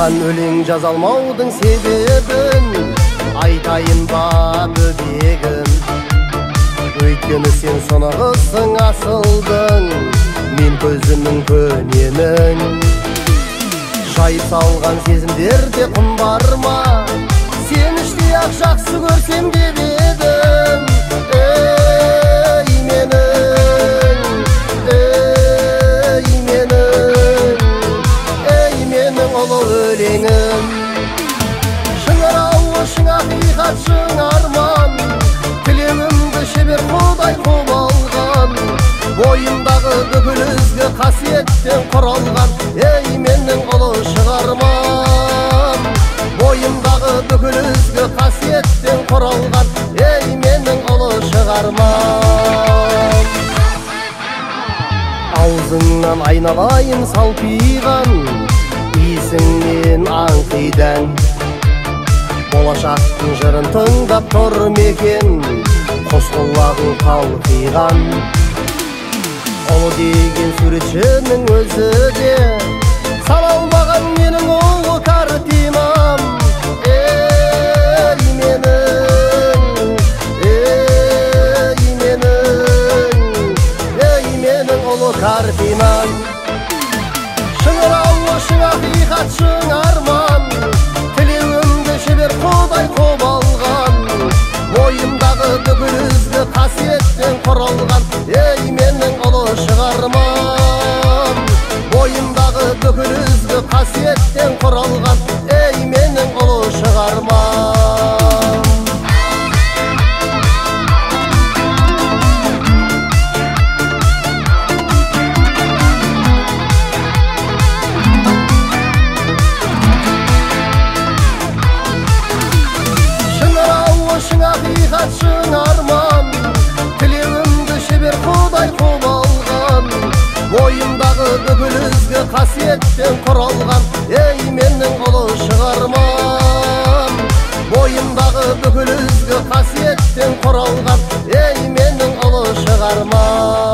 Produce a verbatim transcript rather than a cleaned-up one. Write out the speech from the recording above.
Саған өлең жаза алмаудың себебін айтайын ба бөбегім. Өйткені сен сонағысың асылдың, мен көзімнің көненің. Жайып салған сезімдерде құн бар ма, сен іштей ақ жақсы көрсем деп едім. Ей менің, ей менің, ей менің ұлы өлеңім. Шыңырауы шың ақиқат шың арман, тілеуімді шебер құдай құп алған. Бойымдағы бүкіл ізгі қасиеттен құралған, ей менің ұлы шығармам. Бойымдағы бүкіл ізгі қасиеттен құралған, ей менің ұлы шығармам. Аузыңнан айналайын салпиған, иісіңнен аңқидан. Болашақтың жырын тыңдап тұр мекен, қос құлағың қалқиған. Ұлы деген суретшінің өзі де салалмаған менің ұлы картинам. Ей менің, ей менің, ей менің ұлы картинам. Шыңырауы шың ақиқат шың арман, тілеуімді шебер құдай құп алған. Бойымдағы бүкіл ізгі қасиеттен құралған, ей менің ұлы шығармам. Бойымдағы бүкіл ізгі қасиеттен құралған, ей менің ұлы шығармам. Шың ақиқат шың арман, тілеуімді шебер құдай құп алған. Бойымдағы бүкіл ізгі қасиеттен құралған, ей менің ұлы шығармам. Бойымдағы бүкіл ізгі қасиеттен құралған, ей менің ұлы шығармам.